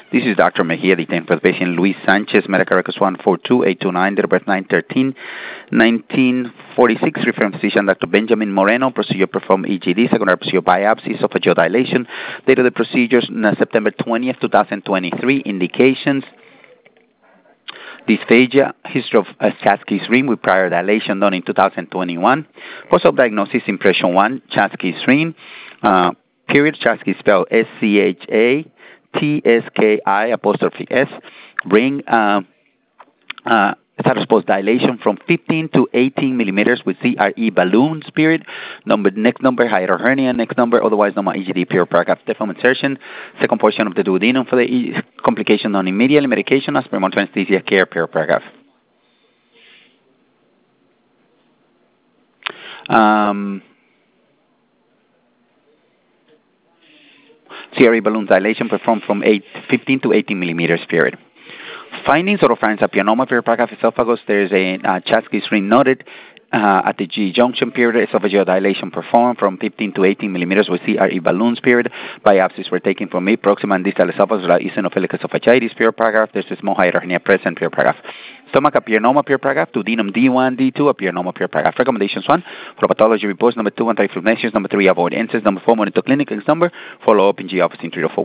This is Dr. Mejia, detained for the patient Luis Sanchez, medical records 142829, date of birth 9/13/1946, referring physician Dr. Benjamin Moreno, procedure performed EGD, secondary procedure biopsy, esophageal dilation, date of the procedures September 20th, 2023, indications, dysphagia, history of Chasky's ring with prior dilation done in 2021, post-op diagnosis, impression 1, Chasky's ring, period, Chasky spelled SCHATSKI', ring, status post dilation from 15 to 18 millimeters with CRE balloons, period. Next number, hiatal hernia, next number, otherwise known as EGD, period, paragraph, stephan insertion. Second portion of the duodenum for the complication done immediately, medication, aspirin, anesthesia, care, period, paragraph. CRE balloon dilation performed from 15 to 18 millimeters, period. Findings: oropharynx papilloma, period, paragraph, esophagus. There is a Chasky's ring noted at the G junction, period. Esophageal dilation performed from 15 to 18 millimeters with CRE balloons, period. Biopsies were taken from mid, proximal, and distal esophagus without eosinophilic esophagitis, period, paragraph. There's a small hiatal hernia present, period, paragraph. Stomach papilloma, period, paragraph. Duodenum D1, D2, papilloma, period, paragraph. Recommendations: 1, for pathology reports. Number 2, anti-inflammations. Number 3, avoid NSAIDs. Number 4, monitor clinic. Number, follow up in G office in 3 to 4